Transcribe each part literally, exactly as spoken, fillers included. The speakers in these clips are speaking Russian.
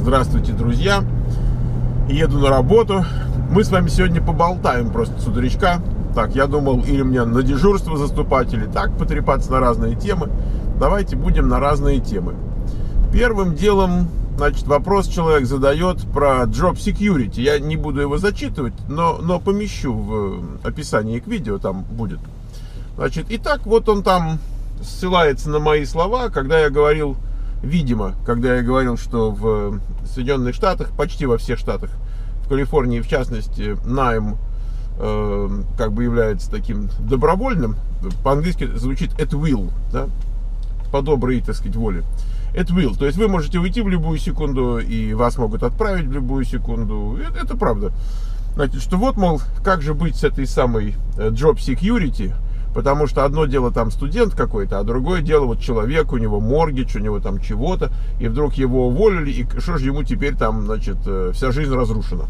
Здравствуйте, друзья. Еду на работу. Мы с вами сегодня поболтаем просто с утречка. Так, я думал, или мне на дежурство заступать, или так потрепаться на разные темы. Давайте будем на разные темы. Первым делом, значит, вопрос человек задает про Job Security. Я не буду его зачитывать, но, но помещу в описании к видео, там будет. Значит, итак, вот он там ссылается на мои слова, когда я говорил, видимо, когда я говорил, что в Соединенных Штатах, почти во всех штатах, в Калифорнии в частности, найм э, как бы является таким добровольным. По-английски звучит at will, да? По доброй, так сказать, воле. At will, то есть вы можете уйти в любую секунду, и вас могут отправить в любую секунду. Это, это правда. Значит, что вот, мол, как же быть с этой самой Job Security, потому что одно дело там студент какой-то, а другое дело вот человек, у него моргидж, у него там чего-то, и вдруг его уволили, и что же ему теперь там, значит, вся жизнь разрушена.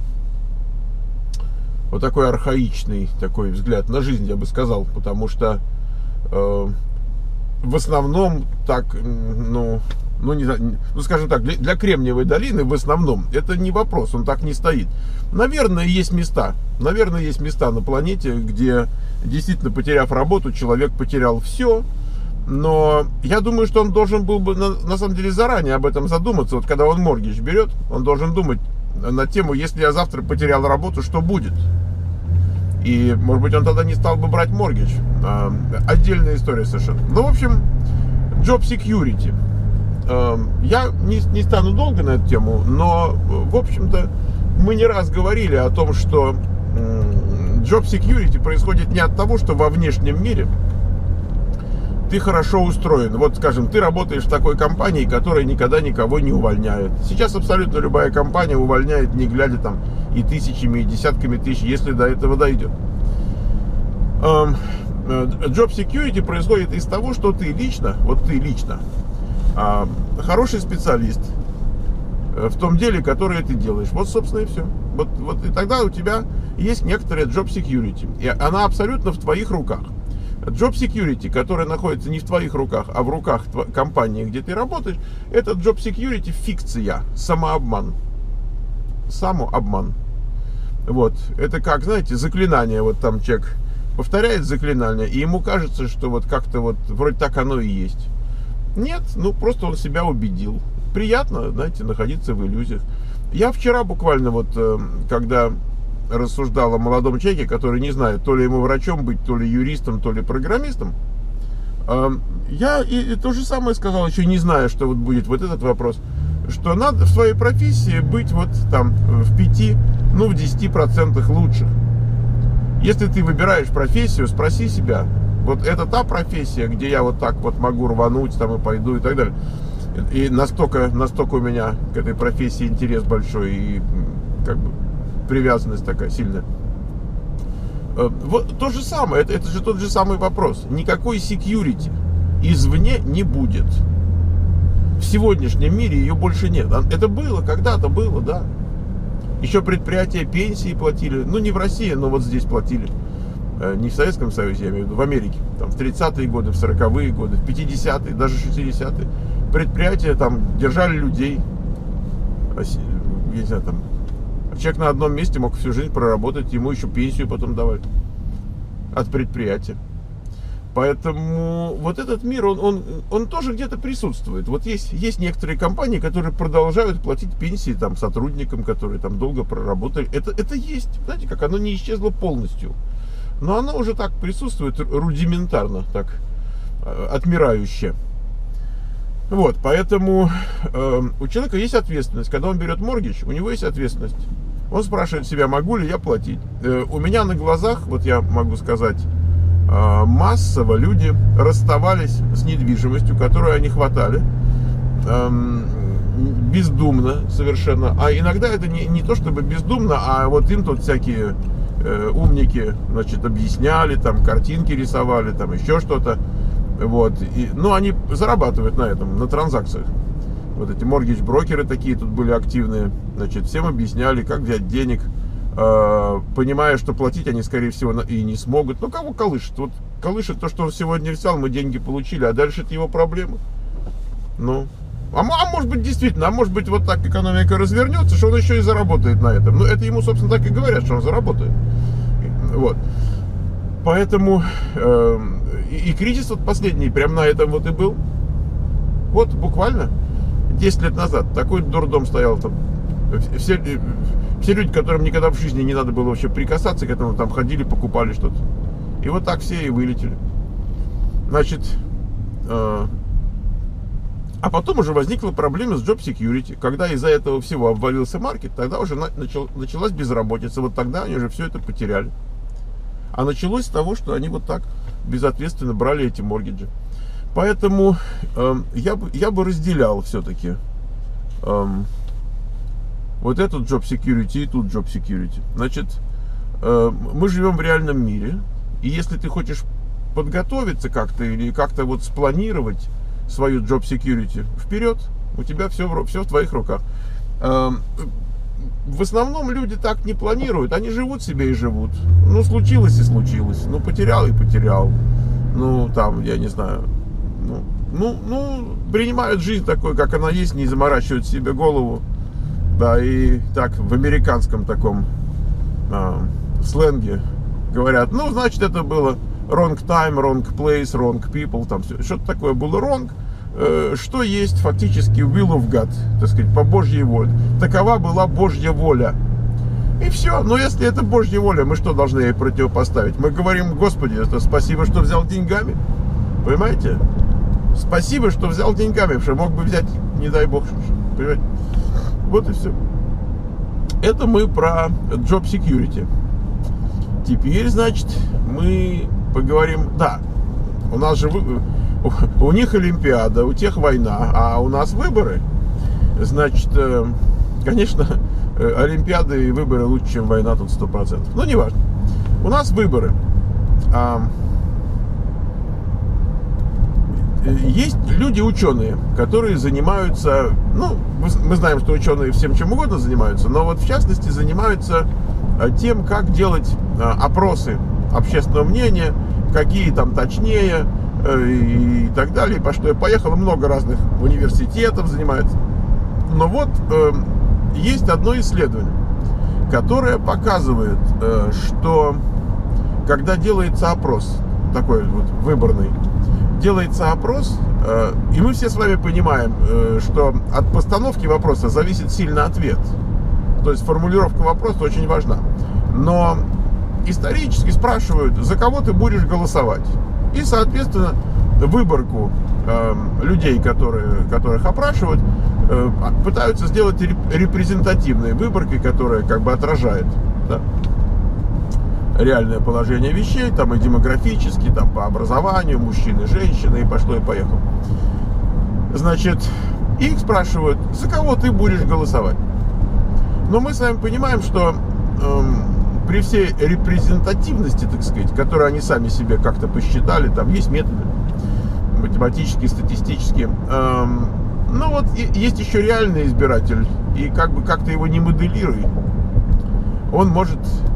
Вот такой архаичный такой взгляд на жизнь, я бы сказал, потому что э, в основном так, ну, ну, не, ну, скажем так, для, для Кремниевой долины в основном это не вопрос, он так не стоит. Наверное, есть места, наверное, есть места на планете, где действительно, потеряв работу, человек потерял все, но я думаю, что он должен был бы, на, на самом деле, заранее об этом задуматься. Вот когда он моргидж берет, он должен думать на тему, если я завтра потерял работу, что будет? И, может быть, он тогда не стал бы брать моргидж. А, отдельная история совершенно. Ну, в общем, Job Security. А, я не, не стану долго на эту тему, но, в общем-то, мы не раз говорили о том, что Job Security происходит не от того, что во внешнем мире ты хорошо устроен. Вот, скажем, ты работаешь в такой компании, которая никогда никого не увольняет. Сейчас абсолютно любая компания увольняет, не глядя там и тысячами, и десятками тысяч, если до этого дойдет. Job Security происходит из того, что ты лично, вот ты лично, хороший специалист в том деле, которое ты делаешь. Вот, собственно, и все. Вот, вот, и тогда у тебя есть некоторая Job Security. И она абсолютно в твоих руках. Job Security, которая находится не в твоих руках, а в руках компании, где ты работаешь, это Job Security фикция, самообман. Самообман. Вот. Это как, знаете, заклинание. Вот там человек повторяет заклинание, и ему кажется, что вот как-то вот вроде так оно и есть. Нет, ну просто он себя убедил. Приятно, знаете, находиться в иллюзиях. Я вчера буквально вот, когда рассуждал о молодом человеке, который не знает, то ли ему врачом быть, то ли юристом, то ли программистом, я и, и то же самое сказал, еще не зная, что вот будет вот этот вопрос, что надо в своей профессии быть вот там в пяти, ну в десяти процентах лучших. Если ты выбираешь профессию, спроси себя, вот это та профессия, где я вот так вот могу рвануть там и пойду и так далее. И настолько, настолько у меня к этой профессии интерес большой и как бы привязанность такая сильная. Вот то же самое, это, это же тот же самый вопрос. Никакой security извне не будет. В сегодняшнем мире ее больше нет. Это было, когда-то было, да. Еще предприятия пенсии платили. Ну, не в России, но вот здесь платили. Не в Советском Союзе, я имею в виду, в Америке. Там в тридцатые годы, в сороковые годы, в пятидесятые, даже шестидесятые. Предприятия там держали людей. Я не знаю, там человек на одном месте мог всю жизнь проработать, ему еще пенсию потом давали от предприятия. Поэтому вот этот мир, он, он, он тоже где-то присутствует. Вот есть, есть некоторые компании, которые продолжают платить пенсии там, сотрудникам, которые там долго проработали. Это, это есть. Знаете, как оно не исчезло полностью. Но оно уже так присутствует рудиментарно, так отмирающе. Вот, поэтому э, у человека есть ответственность. Когда он берет моргидж, у него есть ответственность. Он спрашивает себя, могу ли я платить. Э, у меня на глазах, вот я могу сказать, э, массово люди расставались с недвижимостью, которую они хватали. Э, бездумно совершенно. А иногда это не, не то чтобы бездумно, а вот им тут всякие э, умники, значит, объясняли, там картинки рисовали, там еще что-то. Вот. И, ну, они зарабатывают на этом, на транзакциях. Вот эти моргидж-брокеры такие тут были активные. Значит, всем объясняли, как взять денег, э, понимая, что платить они, скорее всего, и не смогут. Ну, кого колышет? Вот колышет то, что он сегодня взял, мы деньги получили, а дальше это его проблемы. Ну, А, а может быть действительно, а может быть вот так экономика развернется, что он еще и заработает на этом. Ну это ему, собственно, так и говорят, что он заработает. Вот. Поэтому э, и, и кризис вот последний прям на этом вот и был. Вот буквально десять лет назад такой дурдом стоял там. Все, все люди, которым никогда в жизни не надо было вообще прикасаться к этому, там ходили, покупали что-то. И вот так все и вылетели. Значит, э, а потом уже возникла проблема с job security. Когда из-за этого всего обвалился маркет, тогда уже начал, началась безработица. Вот тогда они уже все это потеряли. А началось с того, что они вот так безответственно брали эти моргиджи. Поэтому э, я, бы, я бы разделял все-таки э, вот этот job security и тут job security. Значит, э, мы живем в реальном мире. И если ты хочешь подготовиться как-то или как-то вот спланировать свою job security, вперед, у тебя все, все в твоих руках. Э, в основном люди так не планируют, они живут себе и живут. Ну, случилось и случилось. Ну, потерял и потерял. Ну, там, я не знаю. Ну, ну, ну принимают жизнь такой, как она есть, не заморачивают себе голову. Да, и так в американском таком а, сленге говорят, ну, значит, это было wrong time, wrong place, wrong people, там все, что-то такое было wrong, э, что есть фактически will of God, так сказать, по Божьей воле. Такова была Божья воля. И все. Но если это Божья воля, мы что должны ей противопоставить? Мы говорим, Господи, это спасибо, что взял деньгами. Понимаете? Спасибо, что взял деньгами, потому что мог бы взять, не дай Бог. Понимаете? Вот и все. Это мы про job security. Теперь, значит, мы поговорим... Да, у нас же... У, у них Олимпиада, у тех война, а у нас выборы. Значит, конечно, Олимпиада и выборы лучше, чем война, тут сто процентов. Но не важно. У нас выборы. Есть люди-ученые, которые занимаются, ну, мы знаем, что ученые всем чем угодно занимаются, но вот в частности занимаются тем, как делать опросы общественного мнения, какие там точнее и так далее. И по что я поехал, много разных университетов занимаются. Но вот есть одно исследование, которое показывает, что когда делается опрос, такой вот выборный, делается опрос, и мы все с вами понимаем, что от постановки вопроса зависит сильно ответ. То есть формулировка вопроса очень важна. Но исторически спрашивают, за кого ты будешь голосовать. И, соответственно, выборку людей, которые, которых опрашивают, пытаются сделать репрезентативной выборкой, которая как бы отражает, да, реальное положение вещей, там и демографически, там по образованию, мужчины, женщины, и пошло и поехало. Значит, их спрашивают, за кого ты будешь голосовать. Но мы с вами понимаем, что эм, при всей репрезентативности, так сказать, которую они сами себе как-то посчитали, там есть методы математические, статистические, эм, ну вот и, есть еще реальный избиратель, и как бы как-то его не моделируй, он может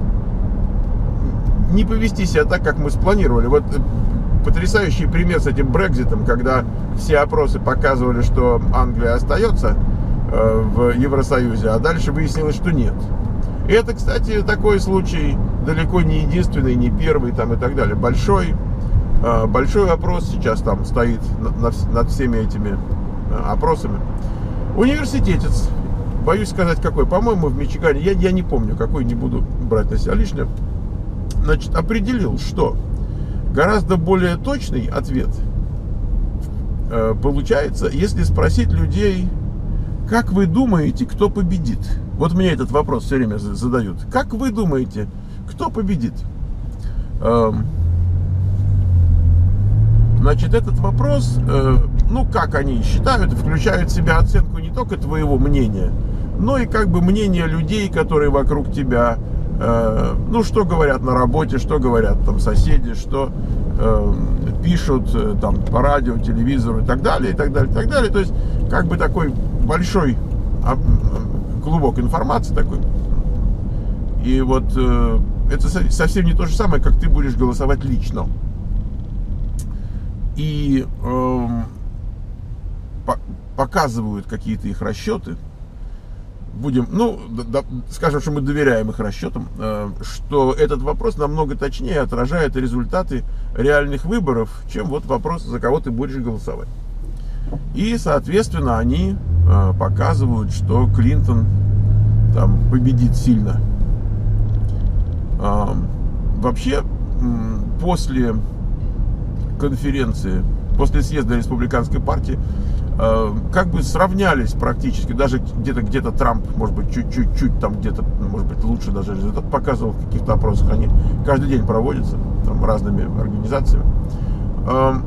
не повести себя так, как мы спланировали. Вот потрясающий пример с этим Брекситом, когда все опросы показывали, что Англия остается э, в Евросоюзе, а дальше выяснилось, что нет. И это, кстати, такой случай далеко не единственный, не первый там и так далее. Большой, э, большой вопрос сейчас там стоит над, над всеми этими э, опросами. Университетец, боюсь сказать какой, по-моему, в Мичигане, я, я не помню, какой, не буду брать на себя лишнее, значит, определил, что гораздо более точный ответ э, получается, если спросить людей, как вы думаете, кто победит? Вот мне этот вопрос все время задают. Как вы думаете, кто победит? Э, значит, этот вопрос, э, ну, как они считают, включает в себя оценку не только твоего мнения, но и как бы мнение людей, которые вокруг тебя. Ну, что говорят на работе, что говорят там соседи, что э, пишут э, там по радио, телевизору и так далее, и так далее, и так далее. То есть, как бы такой большой клубок информации такой. И вот э, это совсем не то же самое, как ты будешь голосовать лично. И э, по, показывают какие-то их расчеты, будем, ну, да, скажем, что мы доверяем их расчетам, э, что этот вопрос намного точнее отражает результаты реальных выборов, чем вот вопрос, за кого ты будешь голосовать. И, соответственно, они э, показывают, что Клинтон там победит сильно. Э, вообще, э, после конференции, после съезда республиканской партии, э, как бы сравнялись практически, даже где-то где-то Трамп, может быть, чуть-чуть, чуть там где-то, может быть, лучше даже результат показывал в каких-то опросах. Они каждый день проводятся там разными организациями. Э,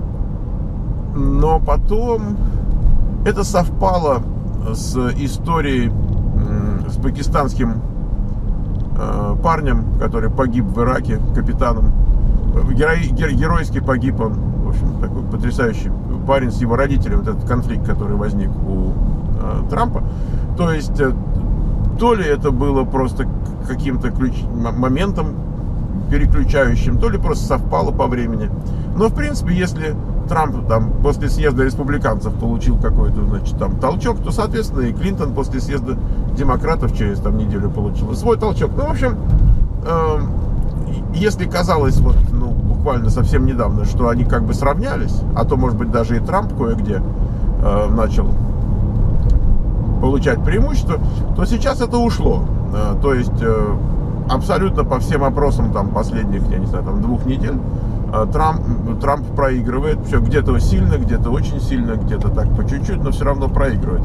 но потом это совпало с историей э, с пакистанским э, парнем, который погиб в Ираке, капитаном. Герой, геройски погиб он, в общем, такой потрясающий парень с его родителями, вот этот конфликт, который возник у э, Трампа. То есть, э, то ли это было просто каким-то ключ, моментом переключающим, то ли просто совпало по времени. Но, в принципе, если Трамп там после съезда республиканцев получил какой-то, значит, там толчок, то, соответственно, и Клинтон после съезда демократов через там неделю получил свой толчок. Ну, в общем, э, если казалось вот, ну, буквально совсем недавно, что они как бы сравнялись, а то, может быть, даже и Трамп кое-где э, начал получать преимущество, то сейчас это ушло. Э, то есть э, абсолютно по всем опросам там последних, я не знаю, там двух недель э, Трамп, Трамп проигрывает. Все где-то сильно, где-то очень сильно, где-то так по чуть-чуть, но все равно проигрывает.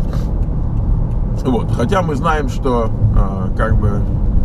Вот. Хотя мы знаем, что э, как бы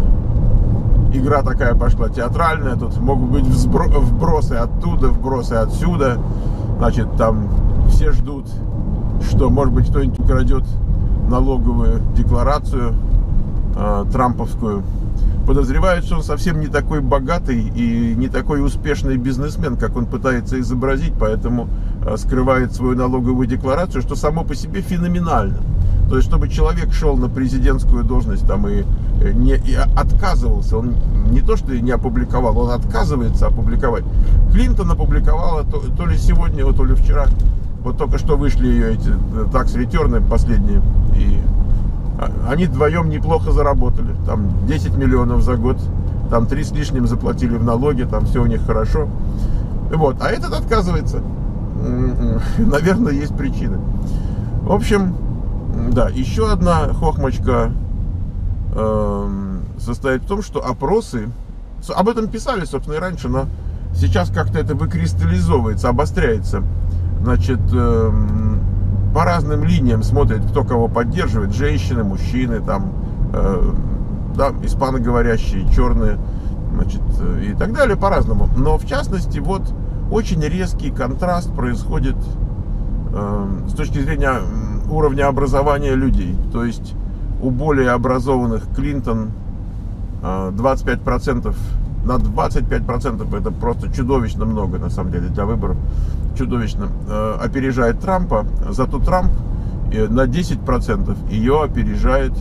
игра такая пошла театральная, тут могут быть вбросы оттуда, вбросы отсюда. Значит, там все ждут, что, может быть, кто-нибудь украдет налоговую декларацию э, трамповскую. Подозревают, что он совсем не такой богатый и не такой успешный бизнесмен, как он пытается изобразить, поэтому э, скрывает свою налоговую декларацию, что само по себе феноменально. То есть, чтобы человек шел на президентскую должность там, и, не, и отказывался, он не то что не опубликовал, он отказывается опубликовать. Клинтон опубликовала то, то ли сегодня, то ли вчера, вот только что вышли ее эти такс-ретерны последние, и они вдвоем неплохо заработали, там десять миллионов за год, там три с лишним заплатили в налоги, там все у них хорошо. Вот. А этот отказывается. Наверное, есть причины. В общем, да, еще одна хохмочка э, состоит в том, что опросы, об этом писали, собственно, и раньше, но сейчас как-то это выкристаллизовывается, обостряется. Значит, э, по разным линиям смотрят, кто кого поддерживает, женщины, мужчины, там, э, да, испаноговорящие, черные, значит, и так далее, по-разному. Но, в частности, вот, очень резкий контраст происходит э, с точки зрения уровня образования людей. То есть у более образованных Клинтон двадцать пять процентов, на двадцать пять процентов, это просто чудовищно много, на самом деле, для выборов, чудовищно, опережает Трампа. Зато Трамп на десять процентов ее опережает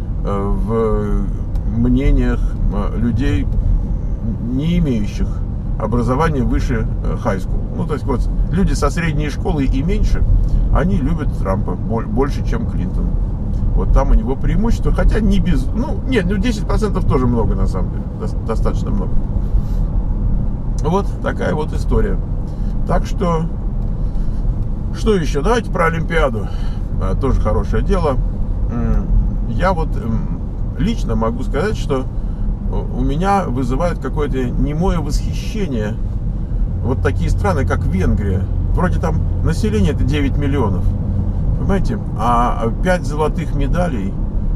в мнениях людей, не имеющих образование выше high school. Ну, то есть вот люди со средней школы и меньше, они любят Трампа больше, чем Клинтон. Вот там у него преимущество, хотя не без... Ну, нет, ну десять процентов тоже много, на самом деле. Достаточно много. Вот такая вот история. Так что, что еще? Давайте про Олимпиаду. Тоже хорошее дело. Я вот лично могу сказать, что у меня вызывает какое-то немое восхищение вот такие страны, как Венгрия. Вроде там население это девять миллионов, понимаете, а пять золотых медалей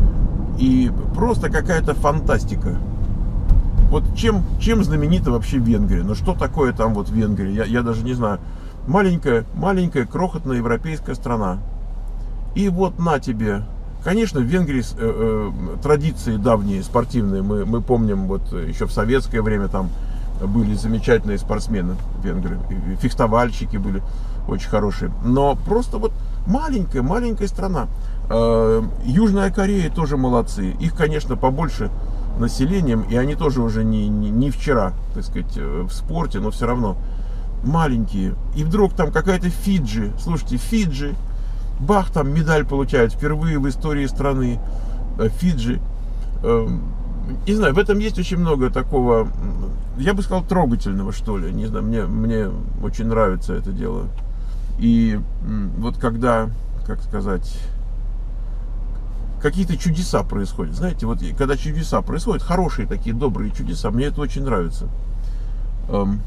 и просто какая-то фантастика. Вот чем, чем знаменита вообще Венгрия? Ну что такое там вот Венгрия? Я, я даже не знаю. Маленькая, маленькая, крохотная европейская страна. И вот на тебе. Конечно, в Венгрии э, э, традиции давние, спортивные. Мы, мы помним, вот еще в советское время там были замечательные спортсмены венгры. Фехтовальщики были очень хорошие. Но просто вот маленькая, маленькая страна. Э, Южная Корея тоже молодцы. Их, конечно, побольше населением. И они тоже уже не, не, не вчера, так сказать, в спорте, но все равно маленькие. И вдруг там какая-то Фиджи. Слушайте, Фиджи. бах, там медаль получает впервые в истории страны Фиджи. Не знаю, в этом есть очень много такого, я бы сказал, трогательного, что ли. Не знаю, мне, мне очень нравится это дело. И вот когда, как сказать, какие-то чудеса происходят. Знаете, вот когда чудеса происходят, хорошие такие, добрые чудеса, мне это очень нравится. Эм,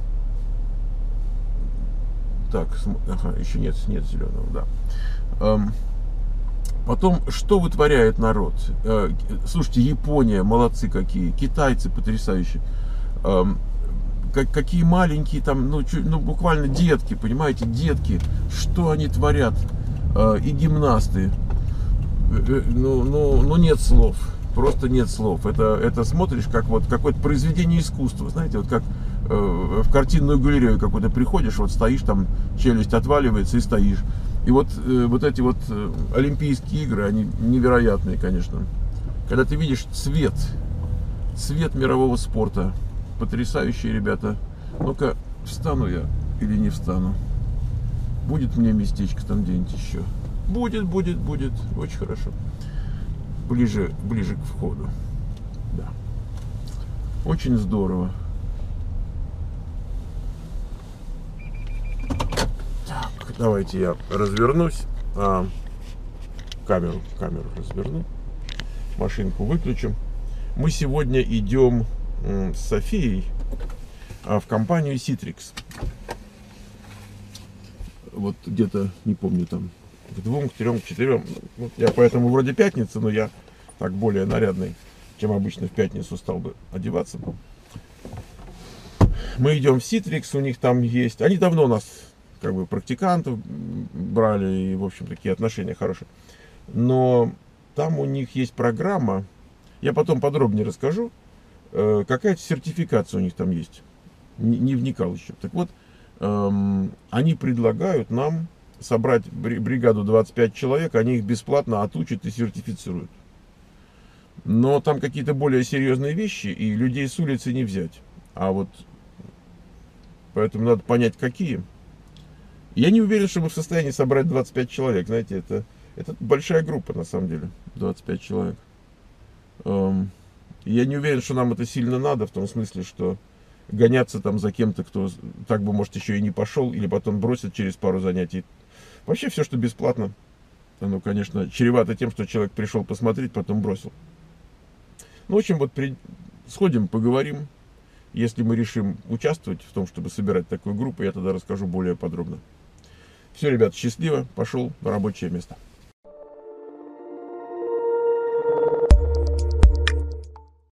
так, ага, еще нет, нет зеленого, да. Эм, потом, что вытворяет народ? Э, слушайте, Япония, молодцы какие, китайцы потрясающие. Эм, как, какие маленькие там, ну, чуть, ну, буквально детки, понимаете, детки, что они творят. Э, и гимнасты. Ну, ну, ну нет слов, просто нет слов. Это, это смотришь как вот какое-то произведение искусства, знаете, вот как э, в картинную галерею какую-то приходишь, вот стоишь там, челюсть отваливается и стоишь. И вот, э, вот эти вот э, Олимпийские игры, они невероятные, конечно. Когда ты видишь цвет, цвет мирового спорта, потрясающие ребята. Ну-ка, встану я или не встану? Будет мне местечко там где-нибудь еще? Будет, будет, будет. Очень хорошо. Ближе, ближе к входу. Да. Очень здорово. Так, давайте я развернусь. А, камеру, камеру разверну. Машинку выключим. Мы сегодня идем с Софией в компанию Citrix. Вот где-то, не помню, там к двум, к трем, к четырем. Вот я поэтому вроде пятница, но я так более нарядный, чем обычно в пятницу стал бы одеваться. Мы идем в Citrix, у них там есть. Они давно у нас как бы практикантов брали, и, в общем, такие отношения хорошие. Но там у них есть программа, я потом подробнее расскажу, какая-то сертификация у них там есть. Не, не вникал еще. Так вот, эм, они предлагают нам собрать бригаду двадцать пять человек, они их бесплатно отучат и сертифицируют. Но там какие-то более серьезные вещи, и людей с улицы не взять. А вот поэтому надо понять, какие. Я не уверен, что мы в состоянии собрать двадцать пять человек. Знаете, это, это большая группа, на самом деле. двадцать пять человек. Эм, я не уверен, что нам это сильно надо, в том смысле, что гоняться там за кем-то, кто так бы, может, еще и не пошел, или потом бросит через пару занятий. Вообще все, что бесплатно, оно, конечно, чревато тем, что человек пришел посмотреть, потом бросил. Ну, в общем, вот при... сходим, поговорим. Если мы решим участвовать в том, чтобы собирать такую группу, я тогда расскажу более подробно. Все, ребят, счастливо, пошел на рабочее место.